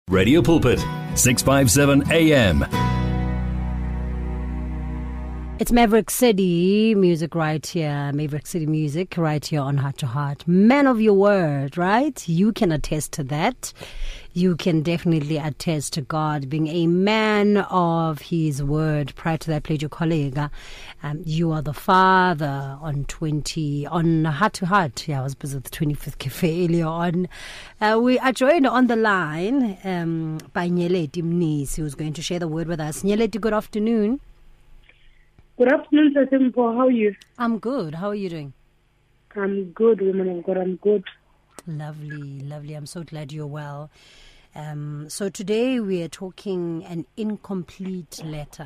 Radio Pulpit, 657 AM. It's Maverick City music right here. Maverick City music right here on Heart to Heart. Man of your word, right? You can attest to that. You can definitely attest to God being a man of his word. Prior to that, played your colleague. You are the father on Heart to Heart. Yeah, I was busy with the 25th Cafe earlier on. We are joined on the line by Nyeleti Mnisi, who's going to share the word with us. Nyeleti, good afternoon. Good afternoon, Sasimpo. How are you? I'm good. How are you doing? I'm good, woman of God. I'm good. Lovely, lovely. I'm so glad you're well. So today we are talking an incomplete letter.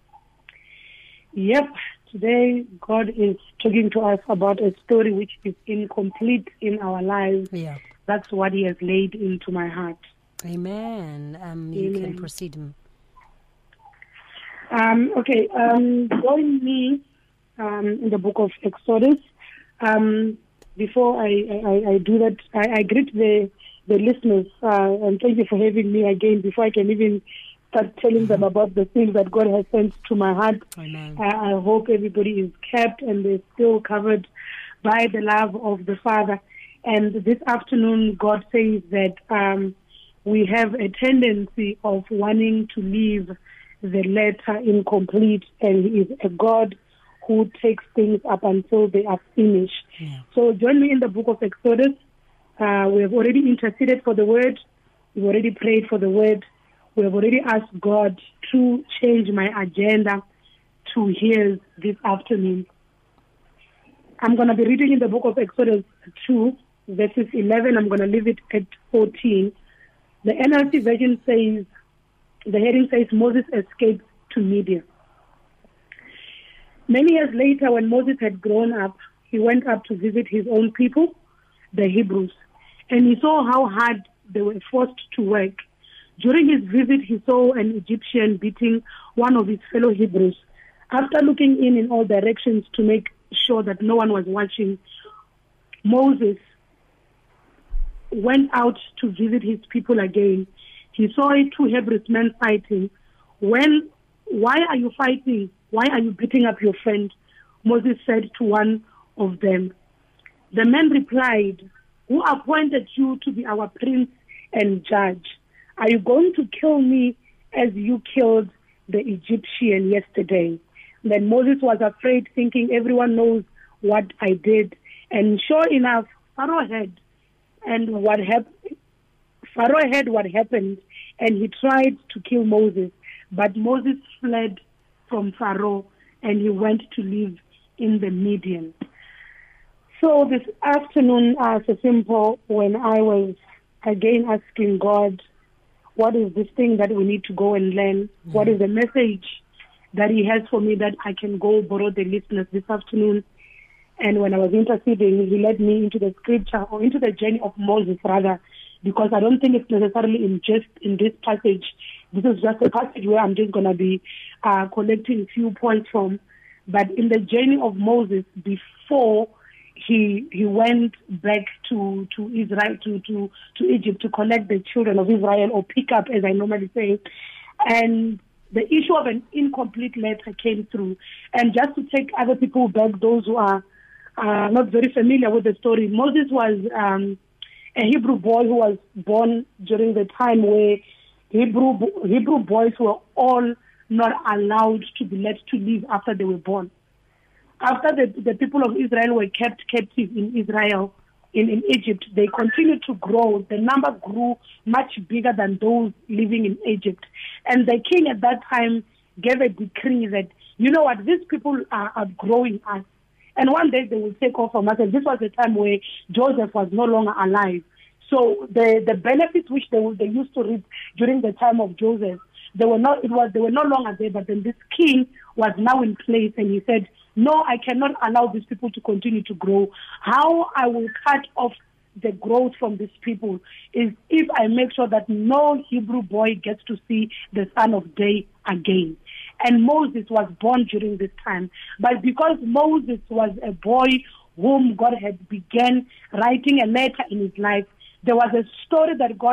Yep. Today God is talking to us about a story which is incomplete in our lives. Yeah. That's what He has laid into my heart. Amen. You can proceed. Okay. Join me in the book of Exodus. Before I do that, I greet the listeners and thank you for having me again. Before I can even start telling them about the things that God has sent to my heart, I hope everybody is kept and they're still covered by the love of the Father. And this afternoon, God says that we have a tendency of wanting to leave the letter incomplete, and He is a God who takes things up until they are finished. Yeah. So join me in the book of Exodus. We have already interceded for the word. We've already prayed for the word. We have already asked God to change my agenda to His this afternoon. I'm going to be reading in the book of Exodus 2, verses 11. I'm going to leave it at 14. The NLT version says, the heading says, Moses escaped to Midian. Many years later, when Moses had grown up, he went up to visit his own people, the Hebrews, and he saw how hard they were forced to work. During his visit, he saw an Egyptian beating one of his fellow Hebrews. After looking in all directions to make sure that no one was watching, Moses went out to visit his people again. He saw two Hebrew men fighting. Why are you fighting? Why are you beating up your friend? Moses said to one of them. The man replied, who appointed you to be our prince and judge? Are you going to kill me as you killed the Egyptian yesterday? Then Moses was afraid, thinking everyone knows what I did. And sure enough, Pharaoh heard what happened, and he tried to kill Moses. But Moses fled from Pharaoh, and he went to live in the Midian. So this afternoon, Sasimpo, when I was again asking God, what is this thing that we need to go and learn? Mm-hmm. What is the message that He has for me that I can go borrow the listeners this afternoon? And when I was interceding, He led me into the scripture, or into the journey of Moses, rather, because I don't think it's necessarily in this passage. This is just a passage where I'm just going to be collecting a few points from. But in the journey of Moses, before he went back to Israel, to Egypt, to collect the children of Israel, or pick up, as I normally say, and the issue of an incomplete letter came through. And just to take other people back, those who are not very familiar with the story, Moses was a Hebrew boy who was born during the time where Hebrew boys were all not allowed to be let to live after they were born. After the people of Israel were kept captive in Israel, in Egypt, they continued to grow. The number grew much bigger than those living in Egypt. And the king at that time gave a decree that, you know what, these people are outgrowing us. And one day they will take off from us. And this was the time where Joseph was no longer alive. So the benefits which they used to reap during the time of Joseph, they were no longer there. But then this king was now in place, and he said, no, I cannot allow these people to continue to grow. How I will cut off the growth from these people is if I make sure that no Hebrew boy gets to see the sun of day again. And Moses was born during this time. But because Moses was a boy whom God had began writing a letter in his life, there was a story that God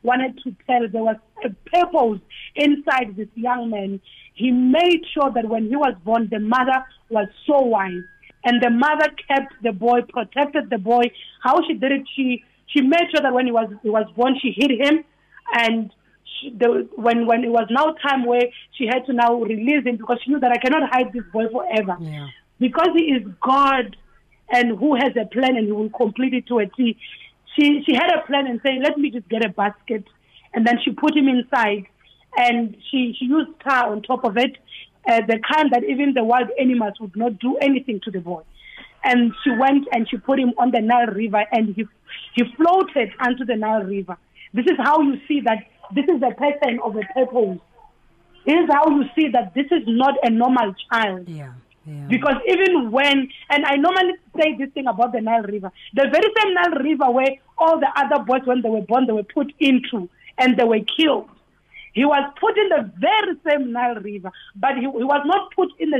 wanted to tell. There was a purpose inside this young man. He made sure that when he was born, the mother was so wise. And the mother kept the boy, protected the boy. How she did it, she made sure that when he was born, she hid him. And when it was now time where she had to now release him, because she knew that I cannot hide this boy forever. Yeah. Because he is God and who has a plan and he will complete it to a T. She had a plan and said, let me just get a basket. And then she put him inside and she used tar on top of it, the kind that even the wild animals would not do anything to the boy. And she went and she put him on the Nile River and he floated onto the Nile River. This is how you see that this is a pattern of a purpose. This is how you see that this is not a normal child. Yeah. Yeah. Because even when, and I normally say this thing about the Nile River, the very same Nile River where all the other boys, when they were born, they were put into and they were killed. He was put in the very same Nile River, but he was not put in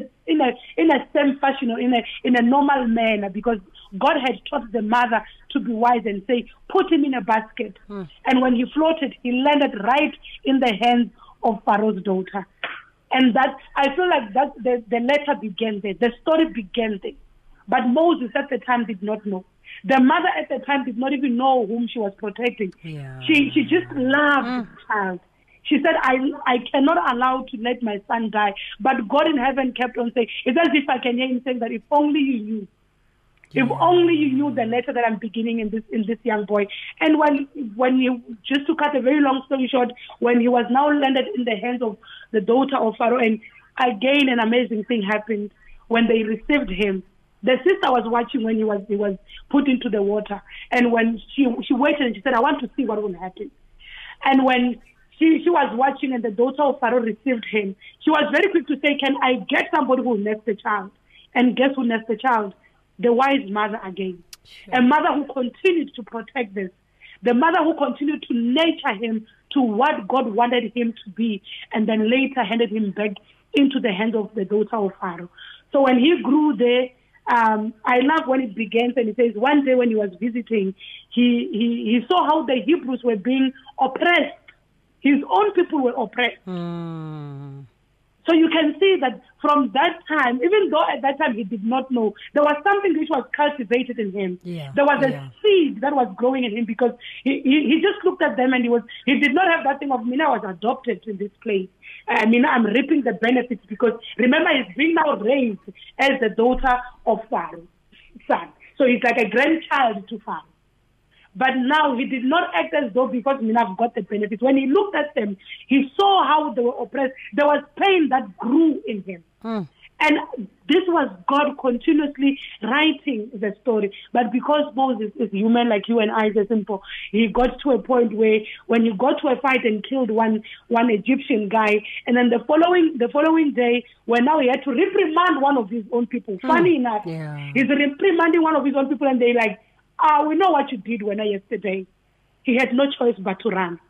a same fashion or in a normal manner, because God had taught the mother to be wise and say, put him in a basket. And when he floated, he landed right in the hands of Pharaoh's daughter. And that, I feel like that the letter began there. The story began there. But Moses at the time did not know. The mother at the time did not even know whom she was protecting. Yeah. She just loved the child. She said, I cannot allow to let my son die. But God in heaven kept on saying, it's as if I can hear him saying that if only you knew. Yeah. If only you knew the letter that I'm beginning in this young boy. And when you, just to cut a very long story short, when he was now landed in the hands of the daughter of Pharaoh, and again an amazing thing happened when they received him. The sister was watching when he was put into the water, and when she waited and she said, I want to see what will happen. And when she was watching and the daughter of Pharaoh received him, she was very quick to say, can I get somebody who will nurse the child? And guess who nursed the child? The wise mother again. Sure. A mother who continued to protect this. The mother who continued to nurture him to what God wanted him to be, and then later handed him back into the hands of the daughter of Pharaoh. So when he grew there, I love when it begins and it says one day when he was visiting, he saw how the Hebrews were being oppressed. His own people were oppressed. So you can see that from that time, even though at that time he did not know, there was something which was cultivated in him. Yeah. There was a seed that was growing in him, because he just looked at them and he did not have that thing of, Mina was adopted in this place. Mina, I'm reaping the benefits, because remember, he's being now raised as the daughter of Pharaoh's son. So he's like a grandchild to Pharaoh. But now he did not act as though because Mina got the benefits. When he looked at them, he saw how they were oppressed. There was pain that grew in him. And this was God continuously writing the story. But because Moses is human like you and I, it's simple, he got to a point where when he got to a fight and killed one Egyptian guy, and then the following day, when now he had to reprimand one of his own people. Funny enough, he's reprimanding one of his own people, and they like, we know what you did yesterday. He had no choice but to run.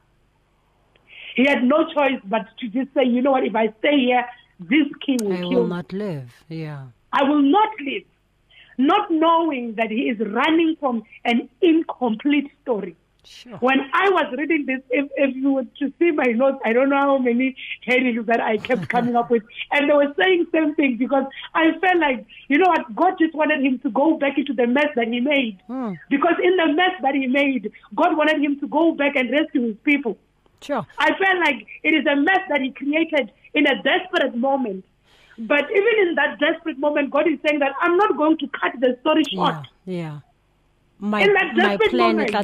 He had no choice but to just say, you know what, if I stay here, this king will kill me. I will not live. Yeah. I will not live. Not knowing that he is running from an incomplete story. Sure. When I was reading this, if you were to see my notes, I don't know how many headings that I kept coming up with. And they were saying same thing, because I felt like, you know what, God just wanted him to go back into the mess that he made. Because in the mess that he made, God wanted him to go back and rescue his people. Sure. I felt like it is a mess that he created in a desperate moment. But even in that desperate moment, God is saying that I'm not going to cut the story short. Yeah. My moment, plan is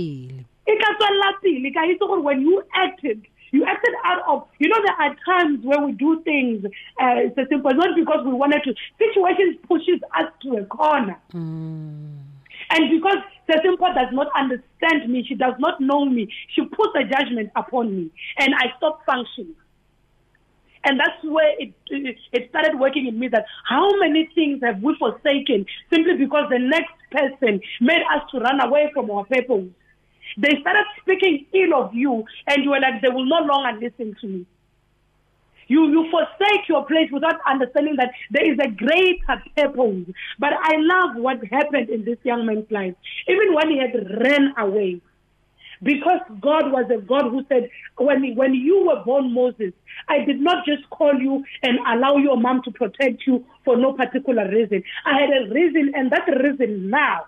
when you acted out of, you know, there are times where we do things, it's a simple, not because we wanted to. Situations pushes us to a corner. And because the simple does not understand me, she does not know me, she puts a judgment upon me, and I stop functioning. And that's where it started working in me, that how many things have we forsaken simply because the next person made us to run away from our purpose. They started speaking ill of you, and you were like, they will no longer listen to me. You forsake your place without understanding that there is a greater purpose. But I love what happened in this young man's life. Even when he had ran away, Because God was a God who said, when you were born, Moses, I did not just call you and allow your mom to protect you for no particular reason. I had a reason, and that reason now,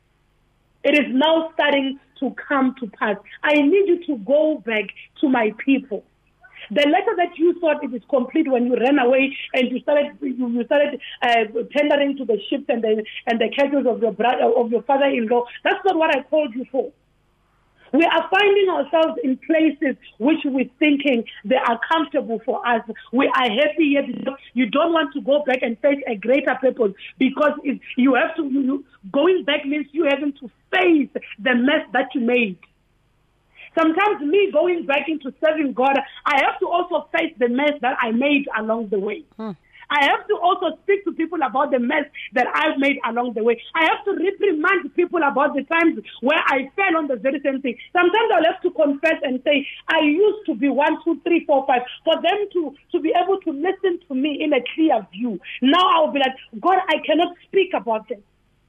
it is now starting to come to pass. I need you to go back to my people. The letter that you thought it is complete when you ran away and you started tendering to the ships and the cattle of your father-in-law. That's not what I called you for. We are finding ourselves in places which we're thinking they are comfortable for us. We are happy yet you don't want to go back and face a greater purpose, because you have to. Going back means you having to face the mess that you made. Sometimes me going back into serving God, I have to also face the mess that I made along the way. I have to also speak to people about the mess that I've made along the way. I have to reprimand people about the times where I fell on the very same thing. Sometimes I'll have to confess and say, I used to be 1, 2, 3, 4, 5, for them to be able to listen to me in a clear view. Now I'll be like, God, I cannot speak about this.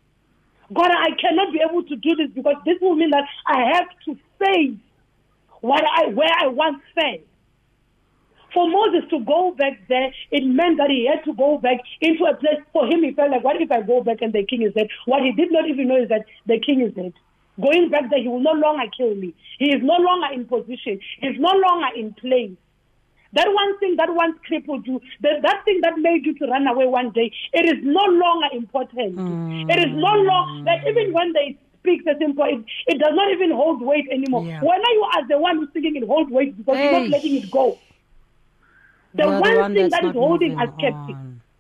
God, I cannot be able to do this, because this will mean that I have to face where I once failed. For Moses to go back there, it meant that he had to go back into a place. For him, he felt like, what if I go back and the king is dead? What he did not even know is that the king is dead. Going back there, he will no longer kill me. He is no longer in position. He is no longer in place. That one thing that once crippled you, that thing that made you to run away one day, it is no longer important. It is no longer, like even when they speak the simple, it does not even hold weight anymore. Yeah. When you are the one who's thinking it holds weight, because you're not letting it go. The one thing that is holding us captive.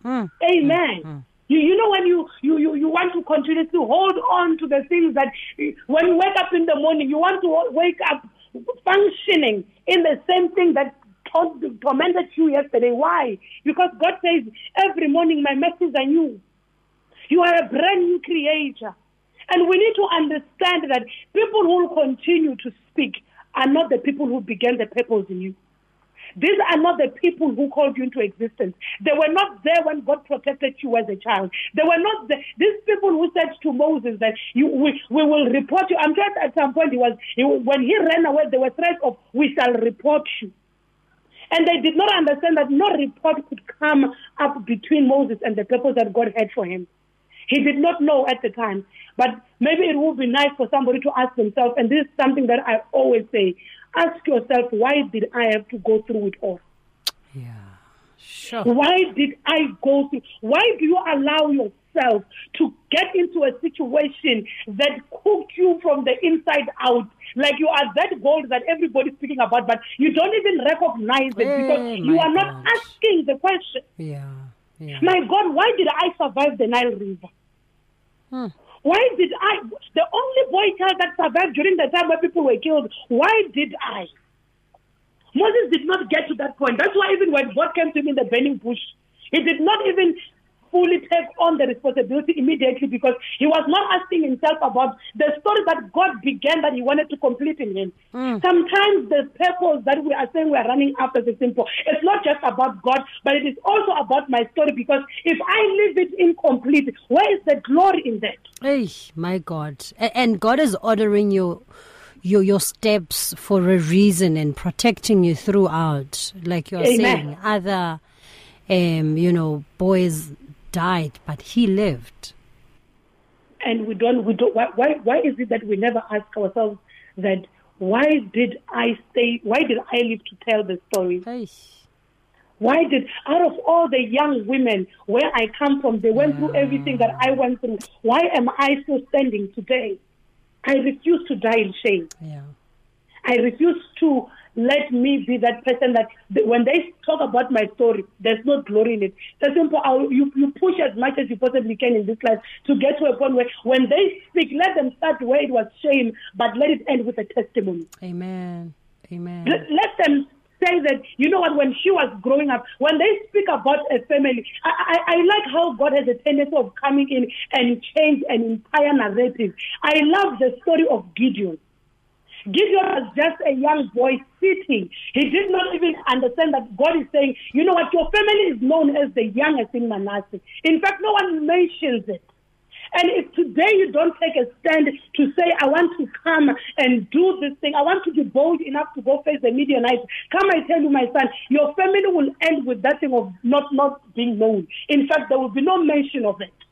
Amen. You know, when you want to continue to hold on to the things that when you wake up in the morning, you want to wake up functioning in the same thing that tormented you yesterday. Why? Because God says, every morning my mercies are new. You are a brand new creator. And we need to understand that people who will continue to speak are not the people who began the purpose in you. These are not the people who called you into existence. They were not there when God protected you as a child. They were not there. These people who said to Moses that we will report you. I'm sure at some point when he ran away, there were threats of, we shall report you. And they did not understand that no report could come up between Moses and the purpose that God had for him. He did not know at the time. But maybe it would be nice for somebody to ask themselves, and this is something that I always say, ask yourself, why did I have to go through it all? Yeah, sure. Why did I go through? Why do you allow yourself to get into a situation that cooked you from the inside out? Like you are that gold that everybody's speaking about, but you don't even recognize it because you are not asking the question. Yeah. My God, why did I survive the Nile River? Why did I? The only boy child that survived during the time where people were killed, why did I? Moses did not get to that point. That's why even when God came to him in the burning bush, he did not even fully take on the responsibility immediately, because he was not asking himself about the story that God began that he wanted to complete in him. Sometimes the purpose that we are saying we are running after is simple. It's not just about God, but it is also about my story, because if I leave it incomplete, where is the glory in that? Hey, my God. And God is ordering your steps for a reason and protecting you throughout. Like you're saying, other boys died, but he lived. And we don't. Why is it that we never ask ourselves that? Why did I stay? Why did I live to tell the story? Hey. Why did, out of all the young women where I come from, they went through everything that I went through. Why am I still standing today? I refuse to die in shame. Yeah. I refuse to let me be that person that when they talk about my story, there's no glory in it. So simple, you push as much as you possibly can in this life to get to a point where when they speak, let them start where it was shame, but let it end with a testimony. Amen. Let them say that, you know what, when she was growing up, when they speak about a family, I like how God has a tendency of coming in and change an entire narrative. I love the story of Gideon. Gideon was just a young boy sitting. He did not even understand that God is saying, you know what, your family is known as the youngest in Manasseh. In fact, no one mentions it. And if today you don't take a stand to say, I want to come and do this thing, I want to be bold enough to go face the Midianites, come I tell you, my son, your family will end with that thing of not being known. In fact, there will be no mention of it.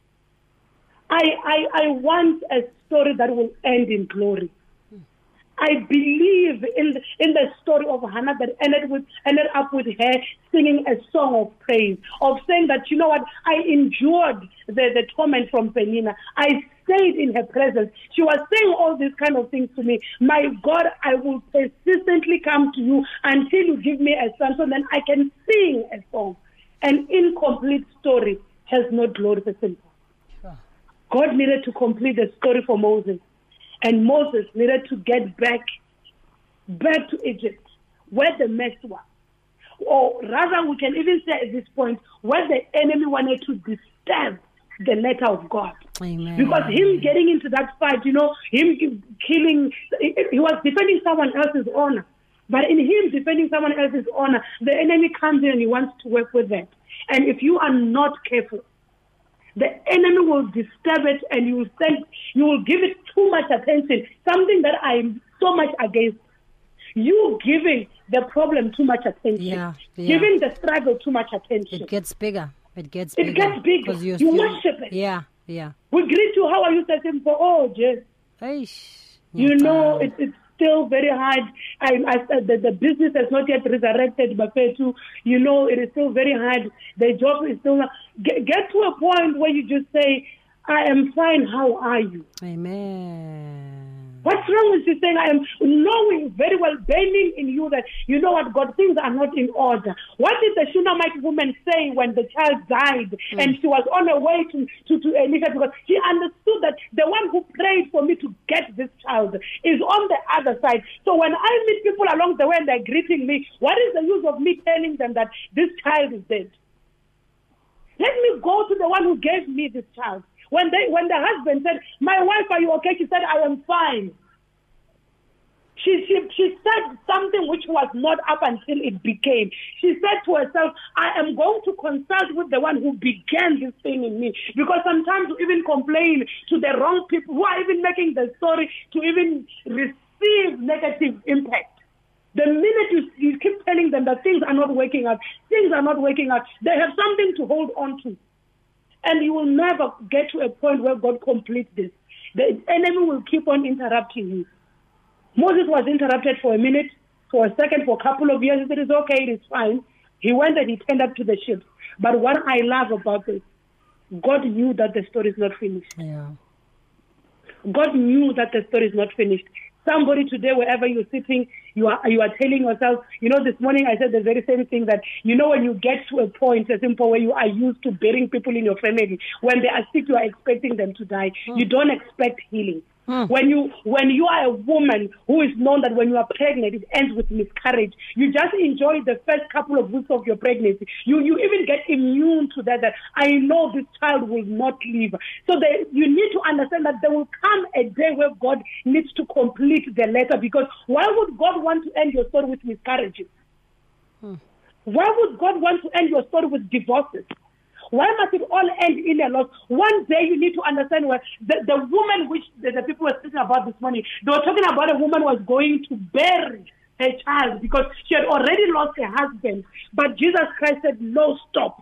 I want a story that will end in glory. I believe in the story of Hannah that ended up with her singing a song of praise, of saying that, you know what, I endured the torment from Penina. I stayed in her presence. She was saying all these kind of things to me. My God, I will persistently come to you until you give me a son, so then I can sing a song. An incomplete story has no glory for simple. God needed to complete the story for Moses. And Moses needed to get back to Egypt, where the mess was. Or rather, we can even say at this point, where the enemy wanted to disturb the letter of God. Amen. Because him getting into that fight, him killing, he was defending someone else's honor. But in him defending someone else's honor, the enemy comes in and he wants to work with that. And if you are not careful, the enemy will disturb it, and you will give it too much attention, something that I'm so much against. You giving the problem too much attention, giving the struggle too much attention. It gets bigger. It gets bigger. You worship it. Yeah. We greet you. How are you? Saying for Jess. It's still very hard. The business has not yet resurrected, but it is still very hard. The job is still not. Get to a point where you just say, I am fine, how are you? Amen. What's wrong with you saying, I am knowing very well, burning in you that, you know what, God, things are not in order. What did the Shunammite woman say when the child died and she was on her way to Elisha? Because she understood that the one who prayed for me to get this child is on the other side. So when I meet people along the way and they're greeting me, what is the use of me telling them that this child is dead? Let me go to the one who gave me this child. When the husband said, my wife, are you okay? She said, I am fine. She said something which was not up until it became. She said to herself, I am going to consult with the one who began this thing in me. Because sometimes we even complain to the wrong people who are even making the story to even receive negative impact. The minute you keep telling them that things are not working out, they have something to hold on to. And you will never get to a point where God completes this. The enemy will keep on interrupting you. Moses was interrupted for a minute, for a second, for a couple of years. He said, it's okay, it is fine. He went and he turned up to the ships. But what I love about this, God knew that the story is not finished. Yeah. God knew that the story is not finished. Somebody today, wherever you're sitting, you are telling yourself, this morning I said the very same thing, that, when you get to a point, a simple where you are used to burying people in your family, when they are sick, you are expecting them to die. You don't expect healing. When you are a woman who is known that when you are pregnant, it ends with miscarriage, you just enjoy the first couple of weeks of your pregnancy. You even get immune to that I know this child will not live. So you need to understand that there will come a day where God needs to complete the letter, because why would God want to end your story with miscarriages? Why would God want to end your story with divorces? Why must it all end in a loss? One day you need to understand what the woman which the people were speaking about this morning, they were talking about a woman was going to bury her child because she had already lost her husband. But Jesus Christ said, no, stop.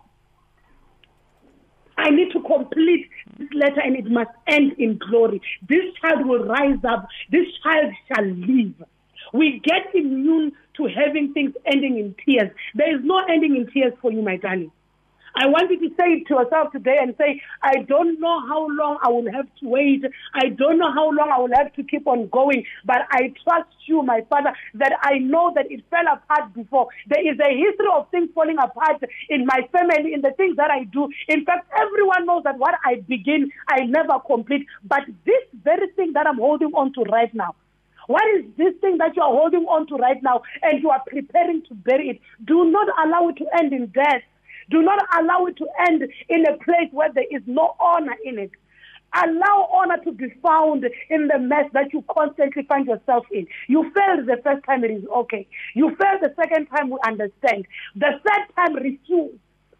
I need to complete this letter and it must end in glory. This child will rise up. This child shall live. We get immune to having things ending in tears. There is no ending in tears for you, my darling. I want you to say it to yourself today and say, I don't know how long I will have to wait. I don't know how long I will have to keep on going. But I trust you, my Father, that I know that it fell apart before. There is a history of things falling apart in my family, in the things that I do. In fact, everyone knows that what I begin, I never complete. But this very thing that I'm holding on to right now, what is this thing that you are holding on to right now and you are preparing to bury it? Do not allow it to end in death. Do not allow it to end in a place where there is no honor in it. Allow honor to be found in the mess that you constantly find yourself in. You failed the first time, it is okay. You failed the second time, we understand. The third time, refuse.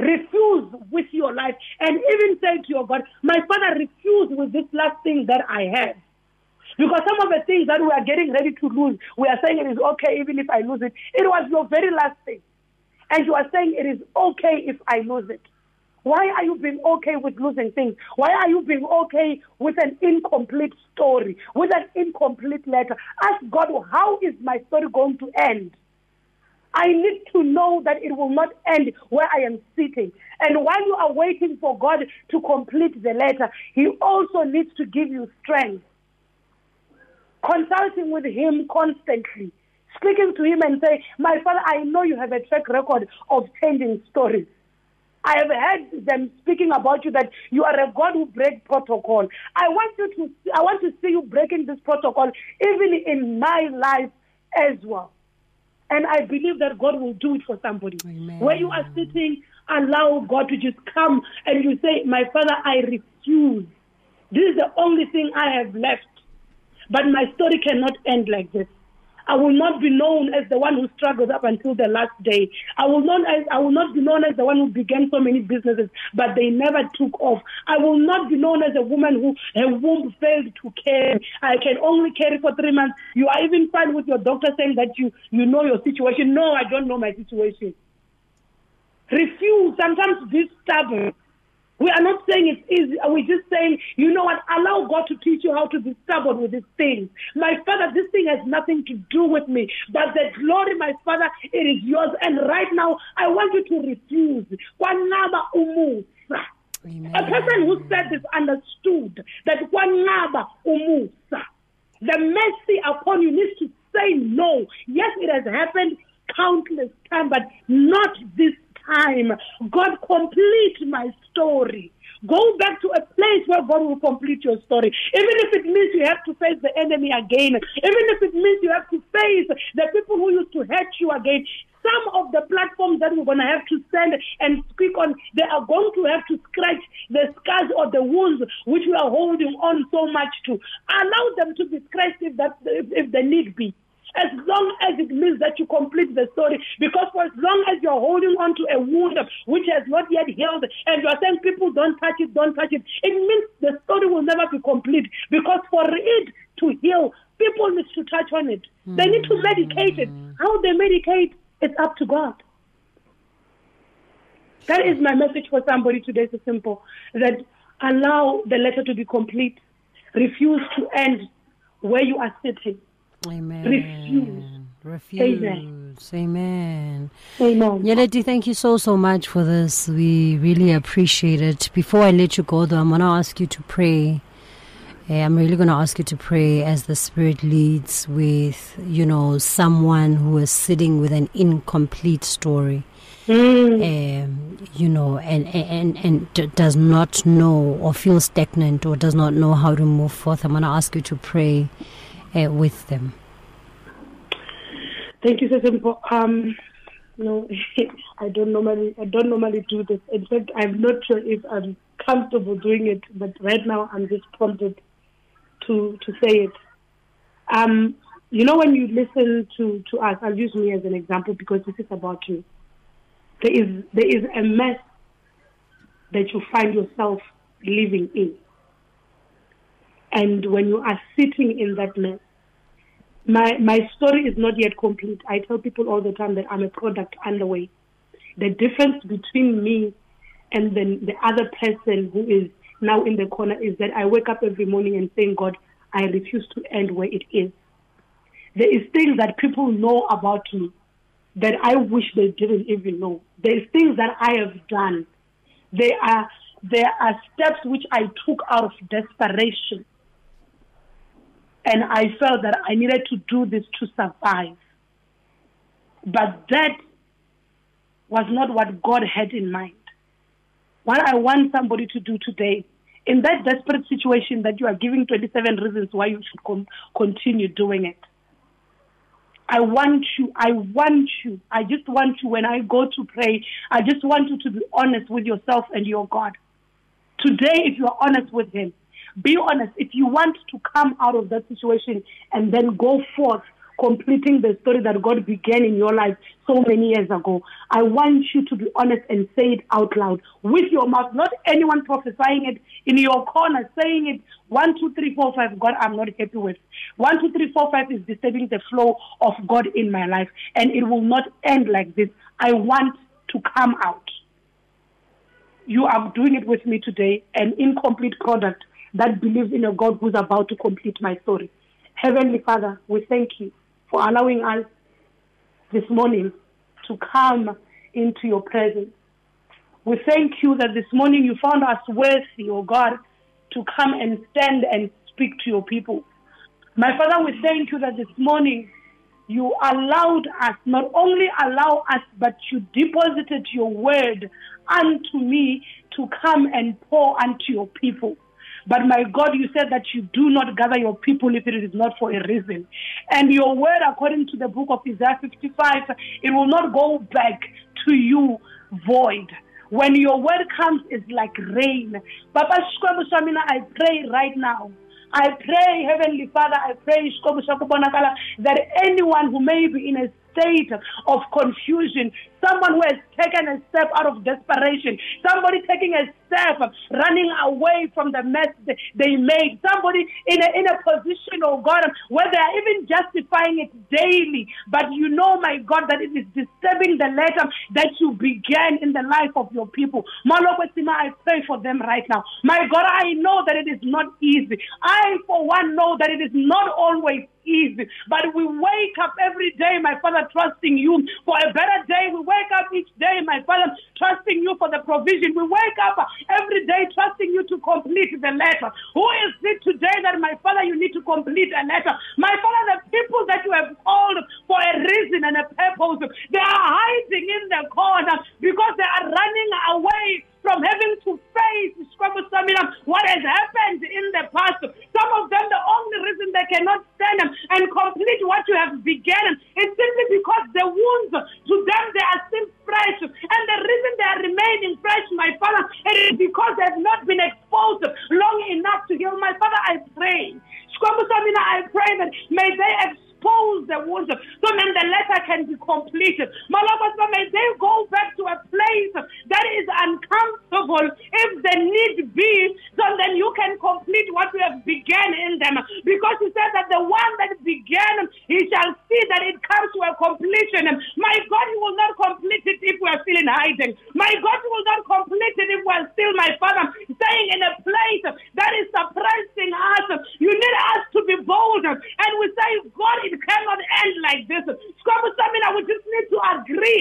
Refuse with your life and even say to your God, my Father, refuse with this last thing that I have. Because some of the things that we are getting ready to lose, we are saying it is okay even if I lose it. It was your very last thing. And you are saying it is okay if I lose it. Why are you being okay with losing things? Why are you being okay with an incomplete story, with an incomplete letter? Ask God, how is my story going to end? I need to know that it will not end where I am sitting. And while you are waiting for God to complete the letter, He also needs to give you strength. Consulting with Him constantly. Speaking to Him and say, my Father, I know you have a track record of changing stories. I have heard them speaking about you that you are a God who breaks protocol. I want to see you breaking this protocol even in my life as well. And I believe that God will do it for somebody. Amen. Where you are sitting, allow God to just come and you say, my Father, I refuse. This is the only thing I have left. But my story cannot end like this. I will not be known as the one who struggled up until the last day. I will not be known as the one who began so many businesses, but they never took off. I will not be known as a woman who her womb failed to carry. I can only carry for 3 months. You are even fine with your doctor saying that you know your situation. No, I don't know my situation. Refuse. Sometimes be stubborn. We are not saying it's easy. We're just saying, you know what, allow God to teach you how to be stubborn with these things. My Father, this thing has nothing to do with me. But the glory, my Father, it is yours. And right now, I want you to refuse. Amen. A person who said this understood that the mercy upon you needs to say no. Yes, it has happened countless times, but not this time. God, complete my story. Go back to a place where God will complete your story. Even if it means you have to face the enemy again. Even if it means you have to face the people who used to hurt you again. Some of the platforms that we're going to have to send and speak on, they are going to have to scratch the scars or the wounds which we are holding on so much to. Allow them to be scratched if they need be. As long as it means that you complete the story. Because for as long as you're holding on to a wound which has not yet healed, and you're saying people don't touch it, it means the story will never be complete. Because for it to heal, people need to touch on it. They need to medicate it. How they medicate, it's up to God. That is my message for somebody today. So simple. That allow the letter to be complete. Refuse to end where you are sitting. Amen. Refuse. Amen. Amen. Nyeleti, thank you so much for this. We really appreciate it. Before I let you go, though, I'm going to ask you to pray. I'm really going to ask you to pray as the Spirit leads with, someone who is sitting with an incomplete story. And does not know or feel stagnant or does not know how to move forth. I'm going to ask you to pray with them. Thank you, so simple. No, I don't normally do this. In fact, I'm not sure if I'm comfortable doing it, but right now I'm just prompted to say it. When you listen to us, I'll use me as an example because this is about you. There is a mess that you find yourself living in. And when you are sitting in that mess, my story is not yet complete. I tell people all the time that I'm a product underway. The difference between me and then the other person who is now in the corner is that I wake up every morning and saying, God, I refuse to end where it is. There is things that people know about me that I wish they didn't even know. There is things that I have done. There are steps which I took out of desperation. And I felt that I needed to do this to survive. But that was not what God had in mind. What I want somebody to do today, in that desperate situation that you are giving 27 reasons why you should continue doing it. I just want you, when I go to pray, I just want you to be honest with yourself and your God. Today, if you are honest with Him, be honest. If you want to come out of that situation and then go forth completing the story that God began in your life so many years ago. I want you to be honest and say it out loud with your mouth, not anyone prophesying it in your corner, saying it 1, 2, 3, 4, 5. God, I'm not happy with 1, 2, 3, 4, 5 is disturbing the flow of God in my life, and it will not end like this. I want to come out. You are doing it with me today, an incomplete product that believes in a God who's about to complete my story. Heavenly Father, we thank you for allowing us this morning to come into your presence. We thank you that this morning you found us worthy, oh God, to come and stand and speak to your people. My Father, we thank you that this morning you allowed us, not only allow us, but you deposited your word unto me to come and pour unto your people. But my God, you said that you do not gather your people if it is not for a reason. And your word, according to the book of Isaiah 55, it will not go back to you void. When your word comes, it's like rain. Papa Shkobu Shamina, I pray right now. I pray, Heavenly Father, I pray that anyone who may be in a state of confusion, someone who has taken a step out of desperation, somebody taking a step, running away from the mess they made, somebody in a position, oh God, where they are even justifying it daily, but you know, my God, that it is disturbing the letter that you began in the life of your people. I pray for them right now. My God, I know that it is not easy. I, for one, know that it is not always easy, but we wake up every day, my Father, trusting you for a better day. We wake up each day, my Father, trusting you for the provision. We wake up every day trusting you to complete the letter. Who is it today that, my Father, you need to complete a letter? My Father, the people that you have called for a reason and a purpose, they are hiding in the corner because they are running away from having to face what has happened in the past. Some of them, the only reason they cannot stand and complete what you have begun is simply because the wounds to them, they are still fresh. And the reason they are remaining fresh, my Father, it is because they have not been exposed long enough to heal. My Father, I pray. I pray that may they expose the wounds so then the letter can be completed. My Lord, may they go back to a place that is uncomfortable if the need be, so then you can complete what you have begun in them. Because you said that the one that began, he shall see that it comes to a completion. My God, you will not complete it if we are still in hiding. My God, you will not complete it if we are still, my Father, staying in a place that is suppressing us. You need us to be bold. And we say, God, it cannot end like this. We just need to agree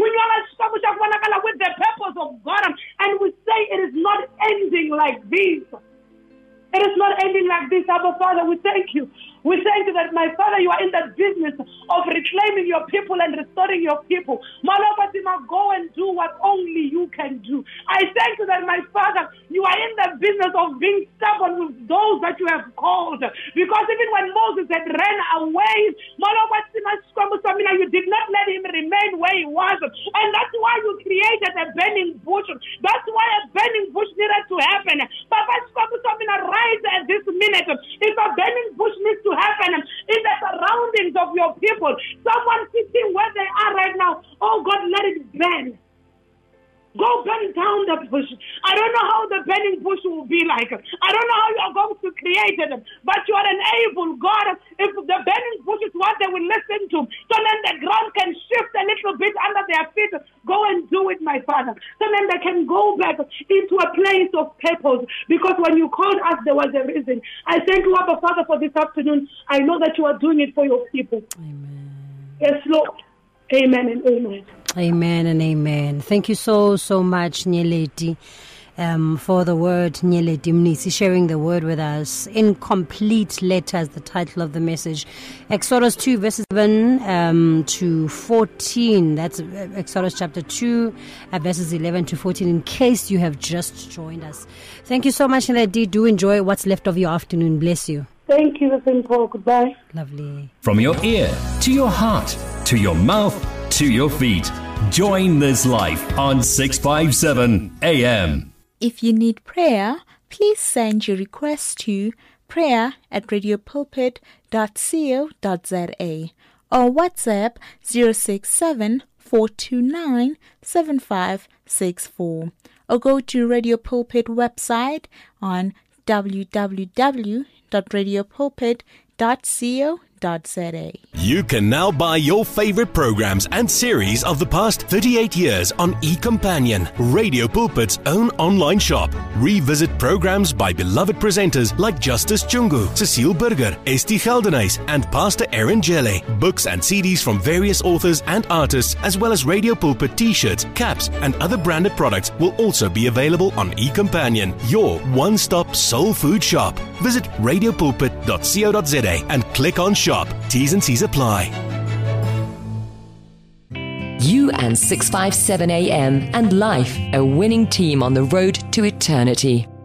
with the purpose of God. And we say it is not ending like this. It is not ending like this. Abba Father, we thank you. We thank you that, my Father, you are in the business of reclaiming your people and restoring your people. Malabatima, go and do what only you can do. I thank you that, my Father, you are in the business of being stubborn with those that you have called. Because even when Moses had ran away, you did not let him remain where he was. And that's why you created a burning bush. That's why a burning bush needed to happen. Papa, right at this minute, if a burning bush needs to happen in the surroundings of your people, someone sitting where they are right now, oh God, let it burn. Go burn down the bush. I don't know how the burning bush will be like. I don't know how you are going to create it, but you are an able God. If the burning bush is what they will listen to, so then the ground can shift a little bit under their feet. Go and do it, my Father. So then they can go back into a place of purpose, because when you called us, there was a reason. I thank you, Abba Father, for this afternoon. I know that you are doing it for your people. Amen. Yes, Lord. Amen and amen. Amen and amen. Thank you so much, Nyeleti, for the word, Nyeleti Mnisi, sharing the word with us. Incomplete letters, the title of the message. Exodus 2, verses 7 to 14. That's Exodus chapter 2, verses 11 to 14, in case you have just joined us. Thank you so much, Nyeleti. Do enjoy what's left of your afternoon. Bless you. Thank you, Paul. Goodbye. Lovely. From your ear to your heart, to your mouth, to your feet. Join this life on 657 AM. If you need prayer, please send your request to prayer@radiopulpit.co.za or WhatsApp 067 429 7564, or go to Radio Pulpit website on www.radiopulpit.co.za. You can now buy your favorite programs and series of the past 38 years on eCompanion, Radio Pulpit's own online shop. Revisit programs by beloved presenters like Justice Chungu, Cecile Burger, Esti Geldenhuys, and Pastor Aaron Jelle. Books and CDs from various authors and artists, as well as Radio Pulpit t-shirts, caps, and other branded products will also be available on eCompanion, your one-stop soul food shop. Visit radiopulpit.co.za and click on shop. T's and C's apply. You and 657 AM and life, a winning team on the road to eternity.